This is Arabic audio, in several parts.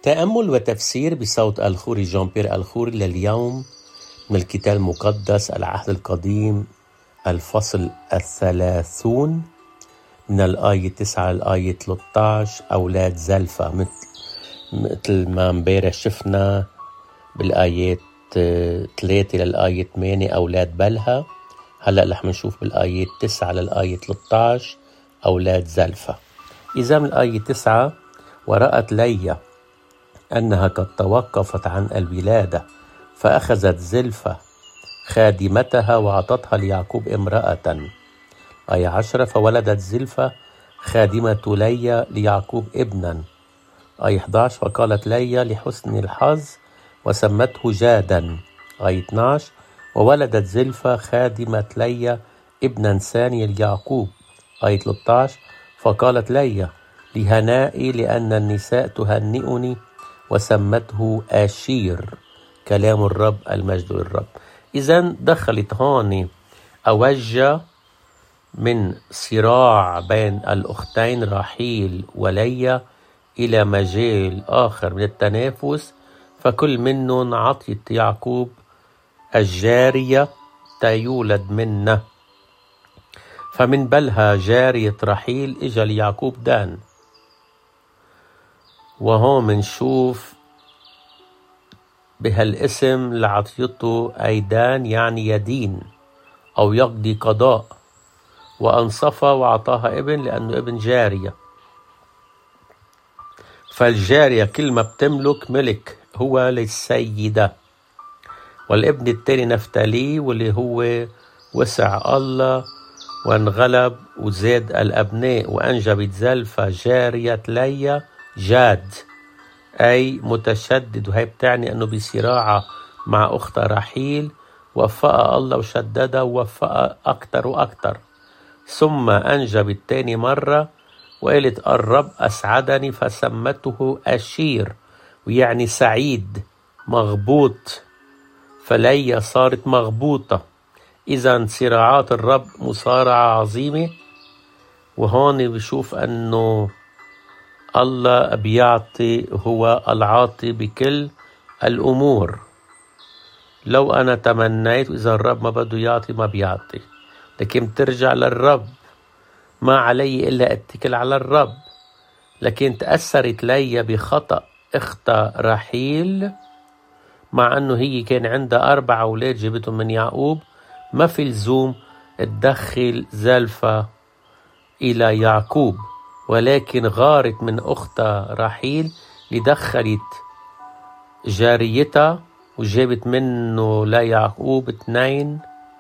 تأمل وتفسير بصوت الخوري جان بيير الخوري لليوم من الكتاب المقدس العهد القديم الفصل 30 من الآية 9 للآية 13. أولاد زلفة مثل ما امبارح شفنا بالآيات 3 للآية 8 أولاد بلها. هلأ رح نشوف بالآيات 9 للآية 13 أولاد زلفة. إذا من الآية 9: ورأت ليا أنها قد توقفت عن الولادة فأخذت زلفة خادمتها وأعطتها ليعقوب امرأة. آية 10: فولدت زلفة خادمة ليا ليعقوب ابنا. آية 11: فقالت ليا لحسن الحظ وسمته جادا. آية 12: وولدت زلفة خادمة ليا ابنا ثانيا ليعقوب. آية 13: فقالت ليا لهنائي لأن النساء تهنئني وسمته آشير. كلام الرب المجد للرب. إذن دخلت هون أوجه من صراع بين الأختين راحيل وليا إلى مجال آخر من التنافس، فكل منهم عطيت يعقوب الجارية تيولد منه. فمن بلها جارية رحيل إجا ليعقوب دان. وهون منشوف بهالاسم لعطيته أيدان يعني يدين أو يقضي قضاء، وأنصفها وأعطاها ابن لأنه ابن جارية. فالجارية كل ما بتملك ملك هو للسيدة. والابن التاني نفتالي واللي هو وسع الله وانغلب وزاد الأبناء، وأنجبت زلفة جارية ليا جاد أي متشدد، وهي بتعني أنه بصراعة مع أختها رحيل وفقها الله وشددها ووفقها أكتر وأكتر. ثم أنجبت تاني مرة وقالت الرب أسعدني فسمته أشير، ويعني سعيد مغبوط، فليا صارت مغبوطة. إذا صراعات الرب مصارعة عظيمة. وهون بشوف أنه الله بيعطي، هو العاطي بكل الأمور. لو أنا تمنيت وإذا الرب ما بده يعطي ما بيعطي، لكن بترجع للرب. ما علي إلا اتكل على الرب. لكن تأثرت ليا بخطأ اختها رحيل، مع أنه هي كان عندها 4 أولاد جبتهم من يعقوب. ما في لزوم تدخل زلفة إلى يعقوب، ولكن غارت من أختها رحيل لدخلت جاريتها وجابت منه ليعقوب 2.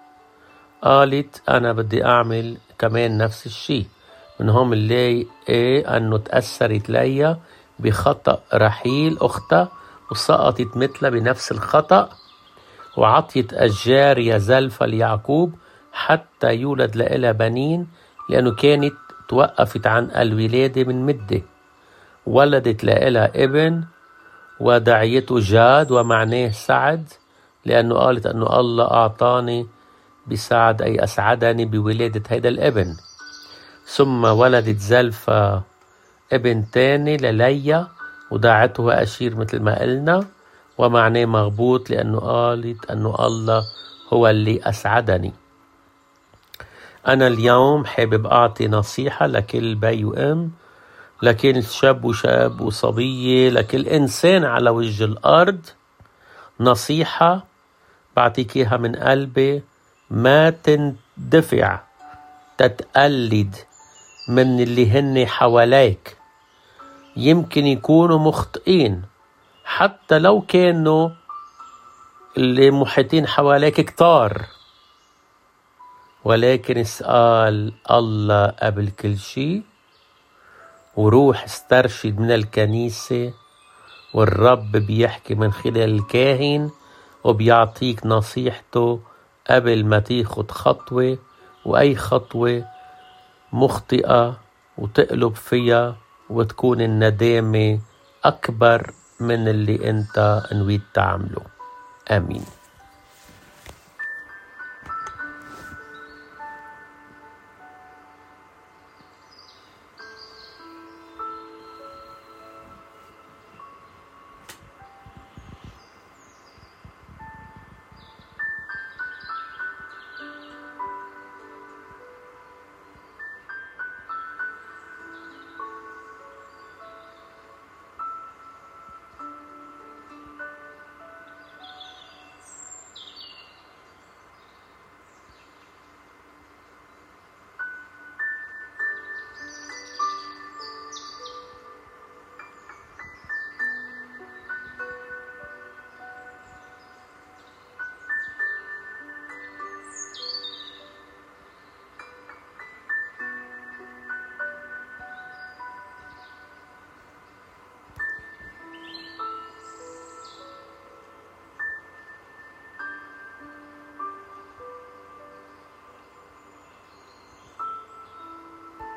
قالت أنا بدي أعمل كمان نفس الشيء. من هم اللي أنه تأثرت ليا بخطأ رحيل أختها وسقطت مثلها بنفس الخطأ، وعطيت الجارية زلفة ليعقوب حتى يولد لها بنين، لأنه كانت توقفت عن الولادة من مدة. ولدت لها ابن ودعيته جاد ومعناه سعد، لأنه قالت أنه الله أعطاني بسعد أي أسعدني بولادة هيدا الابن. ثم ولدت زلفة ابن تاني لليا ودعته أشير مثل ما قلنا، ومعناه مغبوط لأنه قالت أنه الله هو اللي أسعدني. أنا اليوم حابب أعطي نصيحة لكل بي وأم، لكل شاب وشاب وصبية، لكل إنسان على وجه الأرض. نصيحة بعطيك إياها من قلبي: ما تندفع تتقلد من اللي هن حواليك. يمكن يكونوا مخطئين، حتى لو كانوا اللي محيطين حواليك كتار، ولكن اسأل الله قبل كل شيء، وروح استرشد من الكنيسة، والرب بيحكي من خلال الكاهن وبيعطيك نصيحته قبل ما تاخد خطوة، وأي خطوة مخطئة وتقلب فيها وتكون الندامة أكبر من اللي أنت نويت تعمله. آمين.